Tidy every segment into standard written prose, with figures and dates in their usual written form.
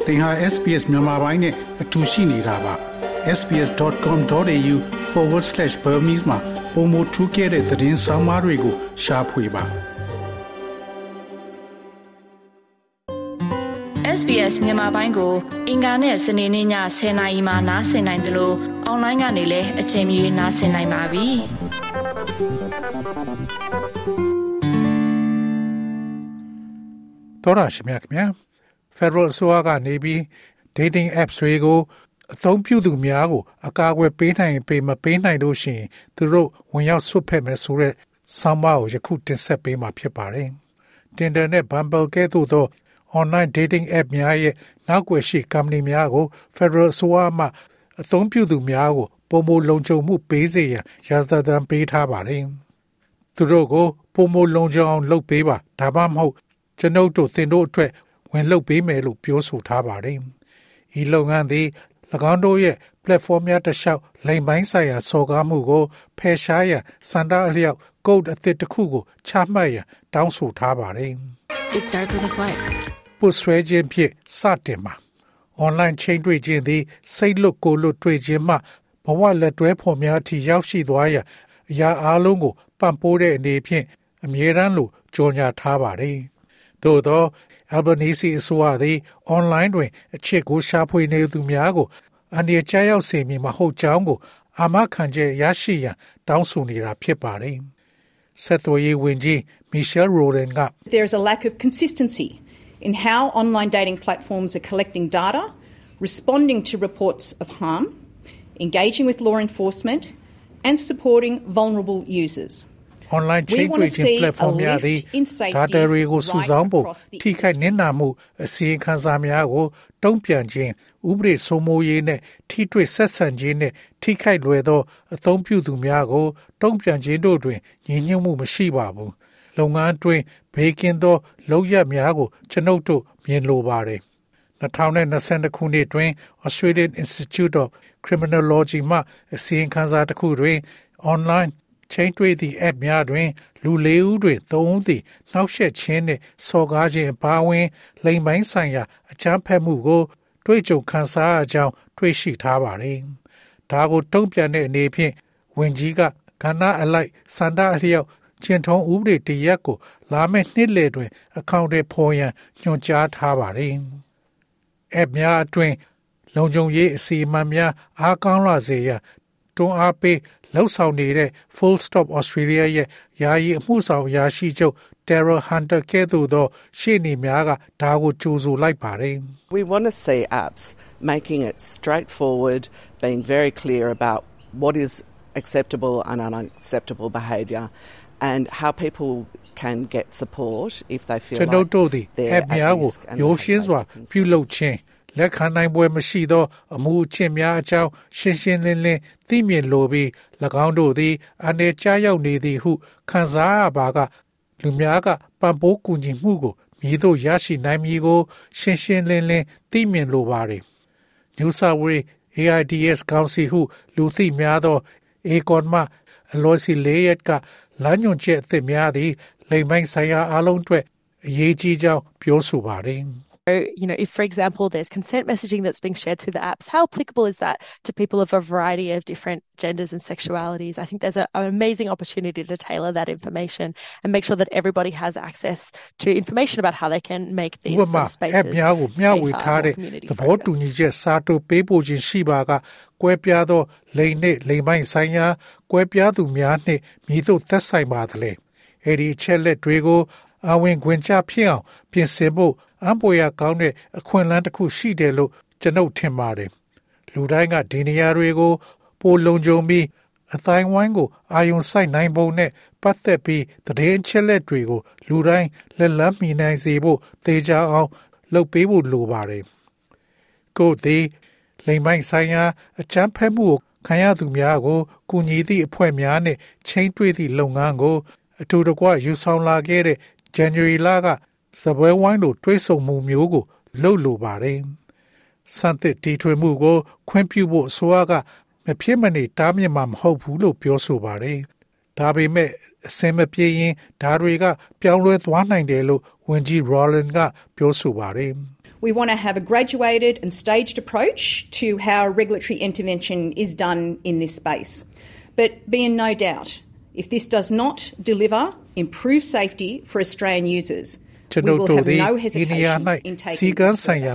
သင်ဟာ SPS မြန်မာပိုင်းနဲ့အတူရှိနေတာပါ sbs.com.au/Burmese မှာပုံမထူးခဲ့တဲ့သတင်းစာမားတွေကိုရှားဖွေပါ SBS မြန်မာပိုင်းကိုအင်ကာနဲ့စနေနေ့ည10:00နာရီမှနားဆင်နိုင်တယ်လို့အွန်လိုင်းကနေလည်းအချိန်မီနားဆင်နိုင်ပါပြီတော်ရရှိမြတ်မြတ် Federal ဆိုကနေပြီး dating apps တွေကိုအသုံးပြုသူများကိုအကာအကွယ်ပေးနိုင်ပေးမပေးနိုင်လို့ရှိရင်သူတို့ဝင်ရောက်ဆွတ်ဖက်မယ်ဆိုတဲ့ဆောင်းပါးကိုယခုတင်ဆက်ပေးမှာဖြစ်ပါတယ်။ Tinder နဲ့ Bumble ကဲ့သို့သော online dating app များရဲ့နောက်ွယ်ရှိ company များကို Federal ဆိုမှအသုံးပြုသူများကိုပုံမလုံခြုံမှုပေးစေရန်ရာဇသံပေးထားပါတယ်။သူတို့ကိုပုံမလုံခြုံအောင်လုပ်ပေးပါဒါမှမဟုတ်ကျွန်ုပ်တို့သင်တို့အတွက်ဝင်လုပ်ပေးမယ်လို့ပြောဆိုထားပါတယ်။ဤလုပ်ငန်းသည်၎င်းတို့ရဲ့ platform များတစ်လျှောက်လိမ်ပိုင်းဆိုင်ရာစော်ကားမှုကိုဖယ်ရှားရန်စံတားအလျောက် code အသစ်တစ်ခုကိုချမှတ်ရန်တောင်းဆိုထားပါတယ်။ It starts with a swipe. ပုဆွဲခြင်းဖြင့်စတင်မှာ online ချိန်တွေ့ခြင်းသည်စိတ်လွတ်ကိုယ်လွတ်တွေ့ခြင်းမှဘဝလက်တွဲဖော်များအထိရောက်ရှိသွားရန်အရာအလုံးကိုပံ့ပိုးတဲ့အနေဖြင့်အမြဲတမ်းလို့ကြော်ညာထားပါတယ်။သို့သောAlbanese အစိုးရသည် online တွင်အချက်ကိုရှာဖွေနေသူများကိုအန္တရာယ်ကြားရောက်စေမည်မဟုတ်ကြောင်းကိုအာမခံချက်ရရှိရန်တောင်းဆိုနေတာဖြစ်ပါတယ်။ဆက်သွယ်ရေးဝန်ကြီး Michelle Rowland က There is a lack of consistency in how online dating platforms are collecting data, responding to reports of harm, engaging with law enforcement and supporting vulnerable users.Online ချိန်တွေ့ခြင်း platform များသည် data တွေကိုစုဆောင်းဖို့ထိခိုက်နစ်နာမှုအစီရင်ခံစာများကိုတုံ့ပြန်ခြင်းဥပဒေစိုးမိုးရေးနဲ့ထိတွေ့ဆက်ဆံခြင်းနဲ့ထိခိုက်လွယ်သောအသုံးပြုသူများကိုတုံ့ပြန်ခြင်းတို့တွင်ညီညွတ်မှုမရှိပါဘူး။လုပ်ငန်းတွင်ဘေးကင်းသောလုပ်ရပ်များကိုကျွန်ုပ်တို့မြင်လိုပါတယ်။2022ခုနှစ်တွင် Australian Institute of Criminology မှအစီရင်ခံစာတစ်ခုတွင် onlineချိန်တွေ့သည့် app များတွင်လူ၄ဦးတွင်၃ဦးသည်နှောက်ယှက်ခြင်းနှင့်စော်ကားခြင်းအပါအဝင်လိမ်ပိုင်းဆိုင်ရာအကြမ်းဖက်မှုကိုတွေ့ကြုံခံစားရကြောင်းတွေ့ရှိထားပါသည်။ဒါကိုတုံ့ပြန်တဲ့အနေဖြင့်ဝန်ကြီးကကဏ္ဍအလိုက်စန္ဒအလျောက်ကျင့်ထုံးဥပဒေတရက်ကိုလာမယ့်နှစ်လယ်တွင်အကောင့်တွေဖော်ရန်ညွှန်ကြားထားပါသည်။ app များအတွင်လုံခြုံရေးအစီအမံများအားကောင်းလာစေရန်တွန်းအားပေးလောက်ဆောင်နေတဲ့ Full Stop Australia ရဲ့ယာယီအမှုဆောင်အရာရှိချုပ် Daryl Hunter ကဲ့သို့သောရှေ့နေများကဒါကိုကြိုဆိုလိုက်ပါတယ်။ We want to see apps making it straightforward, being very clear about what is acceptable and unacceptable behaviour and how people can get support if they feel like they're at risk and they have safety concerns. လက်ခံနိုင်ပွဲမရှိသောအမှုအကျင့်များအကြောင်းရှင်းရှင်းလင်းလင်းသိမြင်လိုပြီး၎င်းတို့သည်အနေကျရောက်နေသည်ဟုခံစားရပါကလူများကပံ့ပိုးကူညီမှုကိုမြည်သို့ရရှိနိုင်မည်ကိုရှင်းရှင်းလင်းလင်းသိမြင်လိုပါသည်။ New South Wales AIDS ကောင်စီဟုလူသိများသော ACON မှ Aloysi Layet ကလမ်းညွှန်ချက်အသစ်များသည်လိမ်ပိုင်းဆိုင်ရာအလုံးအတွက်အရေးကြီးကြောင်းပြောဆိုပါတယ်။ If, for example, there's consent messaging that's being shared through the apps, how applicable is that to people of a variety of different genders and sexualities? I think there's an amazing opportunity to tailor that information and make sure that everybody has access to information about how they can make these spaces safer and more community focused.အံပေါ်ရကောင်းတဲ့အခွင့်အလမ်းတစ်ခုရှိတယ်လို့ကျွန်ုပ်ထင်ပါတယ်။လူတိုင်းကဒီနေရာတွေကိုပိုလုံခြုံပြီးအတိုင်းဝိုင်းကိုအာရုံစိုက်နိုင်ပုံနဲ့ပတ်သက်ပြီးသတင်းအချက်လက်တွေကိုလူတိုင်းလက်လန်းမီနိုင်စေဖို့သေချာအောင်လုပ်ပေးဖို့လိုပါတယ်။ကိုယ်သည်လိမ်ပိုင်းဆိုင်ရာအကြမ်းဖက်မှုကိုခံရသူများကိုကူညီသည့်အဖွဲ့များနဲ့ချိန်တွေ့သည့်လုပ်ငန်းကိုအထူးတကွယူဆောင်လာခဲ့တဲ့ January လကစပွဲဝိုင်းတို့တွဲဆုံမှုမျိုးကိုလှုပ်လိုပါတယ်။စံသစ်တီထွေမှုကိုခွင့်ပြုဖို့ဆိုရကမဖြစ်မနေတားမြစ်မှာမဟုတ်ဘူးလို့ပြောဆိုပါတယ်။ဒါပေမဲ့အစင်မပြေရင်ဓာတ်တွေကပြောင်းလဲသွားနိုင်တယ်လို့ဝန်ကြီး Rowland ကပြောဆိုပါတယ်။ We want to have a graduated and staged approach to how regulatory intervention is done in this space. But be in no doubt, if this does not deliver improved safety for Australian users, we will have no hesitation in taking this further.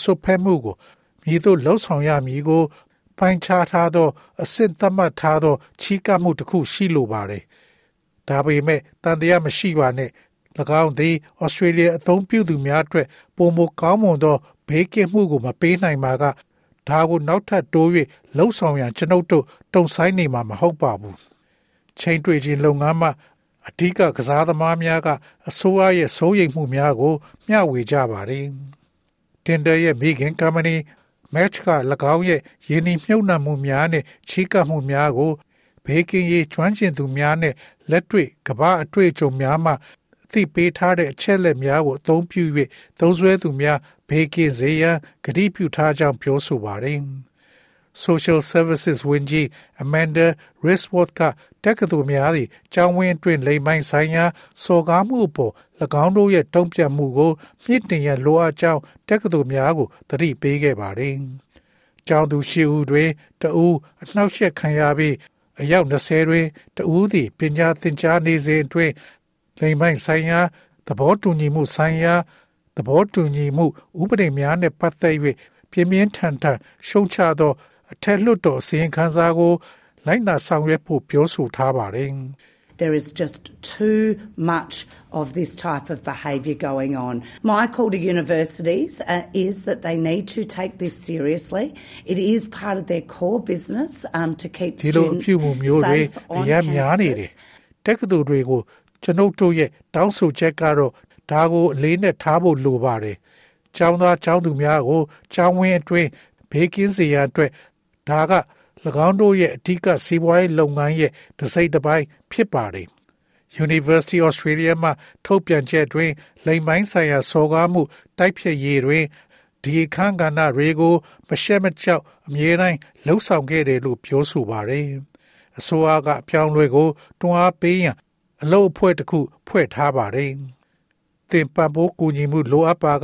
ပိုင်းခြားထားသောအဆင့်သတ်မှတ်ထားသောချီးကပ်မှုတစ်ခုရှိလိုပါတယ်။ဒါပေမဲ့တန်တရားမရှိပါနဲ့၎င်းသည်ဩစတြေးလျအသုံးပြုသူများအတွက်ပုံမကောင်းမွန်သောဘေးကင်းမှုကိုမပေးနိုင်ပါကဒါကိုနောက်ထပ်တိုး၍လှုပ်ဆောင်ရန်ကျွန်ုပ်တို့တုံဆိုင်နေမှာမဟုတ်ပါဘူး။ချိန်တွေ့ခြင်းလုပ်ငန်းမှာအဓိကကစားသမားများကအစိုးရရဲ့စိုးရိမ်မှုများကိုမျှဝေကြပါတယ်။ Tinder ရဲ့မိခင်ကုမ္ပဏီMatch က၎င်းရဲ့ယင်းနှမြုပ်နှံမှုများနဲ့ချီးကပ်မှုများကိုဘေးကင်းရေးကျွမ်းကျင်သူများနဲ့လက်တွေ့ကမ္ဘာအတွေ့အကြုံများမှအသိပေးထားတဲ့အချက်လက်များကိုအသုံးပြု၍သုံးစွဲသူများဘေးကင်းစေရန်ကတိပြုထားကြောင်းပြောဆိုပါတယ်။ Social Services ဝန်ကြီး Amanda Risworth ကတက္ကသိုလ်များသည်ကျောင်းဝင်းအတွင်းလိမ်ပိုင်းဆိုင်ရာစော်ကားမှုအပေါ်၎င်းတို့ရဲ့တုံ့ပြန်မှုကိုမြင့်တင်ရန်လိုအပ်ကြောင်းတက္ကသိုလ်များကိုသတိပေးခဲ့ပါတယ်။ကျောင်းသူ၈ဦးတွင်တဦးအနှောက်အယှက်ခံရပြီးအယောက်20တွင်တဦးသည်ပညာသင်ကြားနေစဉ်အတွင်းလိမ်ပိုင်းဆိုင်ရာသဘောတူညီမှုဆိုင်ရာသဘောတူညီမှုဥပဒေများနှင့်ပတ်သက်၍ပြင်းပြင်းထန်ထန်ရှုံချသောအထက်လွှတ်တော်အစီရင်ခံစာကိုလိုက်နာဆောင်ရွက်ဖို့ပြောဆိုထားပါတယ်။ There is just too much of this type of behaviour going on. My call to universities is that they need to take this seriously. It is part of their core business to keep students safe on campus. တက္ကသိုလ်တွေကိုကျွန်ုပ်တို့ရဲ့တောင်းဆိုချက်ကတော့ဒါကိုအလေးနဲ့ထားဖို့လိုပါတယ်။ကျောင်းသားကျောင်းသူများကိုကျောင်းဝင်းအတွင်းဘေးကင်းစေရန်အတွက်ဒါက၎င်းတို့ရဲ့အဓိကစီးပွားရေးလုပ်ငန်းရဲ့တစ်စိတ်တစ်ပိုင်းဖြစ်ပါတယ်။ University Australia မှထုတ်ပြန်ချက်တွင်လိမ်ပိုင်းဆိုင်ရာစော်ကားမှုတိုက်ဖျက်ရေးတွင်ဒီအခမ်းကဏ္ဍတွေကိုမရှက်မကြောက်အမြဲတမ်းလှုပ်ဆောင်ခဲ့တယ်လို့ပြောဆိုပါတယ်။အစိုးရကအပြောင်းလဲကိုတွန်းအားပေးရန်အလုပ်အဖွဲ့တစ်ခုဖွဲ့ထားပါတယ်။သင်ပံ့ပိုးကူညီမှုလိုအပ်ပါက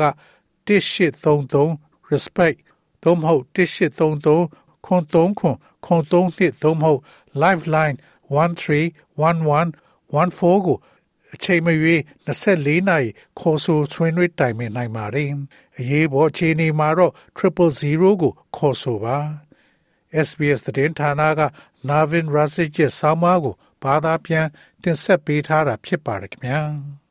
1833 respect သို့မဟုတ်1833ခွန်3ခွန်3နှစ်သို့မဟုတ် Lifeline 131114ကိုအချိန်မရွေး24နာရီခေါ်ဆိုဆွေးနွေးတိုင်ပင်နိုင်ပါတယ်။အရေးပေါ်အခြေအနေမှာတော့000ကိုခေါ်ဆိုပါ SBS သတင်းဌာနက Navin Razik ရဲ့ဆောင်းပါးကိုဘာသာပြန်တင်ဆက်ပေးထားတာဖြစ်ပါတယ်ခင်ဗျာ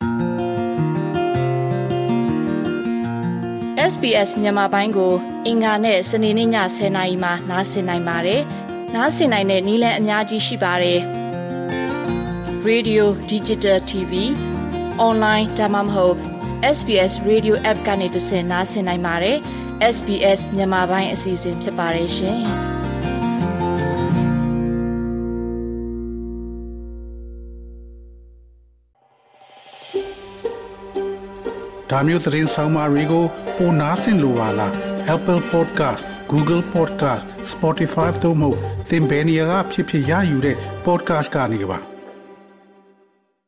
SBS မြန်မာပိုင်းကိုအင်္ဂါနဲ့စနေနေ့ည10:00နာရီမှနားဆင်နိုင်ပါတယ်။နားဆင်နိုင်တဲ့နည်းလမ်းအများကြီးရှိပါတယ်။ Radio Digital TV Online ဒါမှမဟုတ် SBS Radio App ကနေတဆင့်နားဆင်နိုင်ပါတယ်။ SBS မြန်မာပိုင်းအစီအစဉ်ဖြစ်ပါတယ်ရှင်။ဒါမျိုးသတင်းဆောင်မတွေကိုပိုနားဆင်လိုပါလား Apple Podcast Google Podcast Spotify တို့မှာသင်ပင်ရာဖြစ်ဖြစ်ရယူတဲ့ podcast ကနေပါ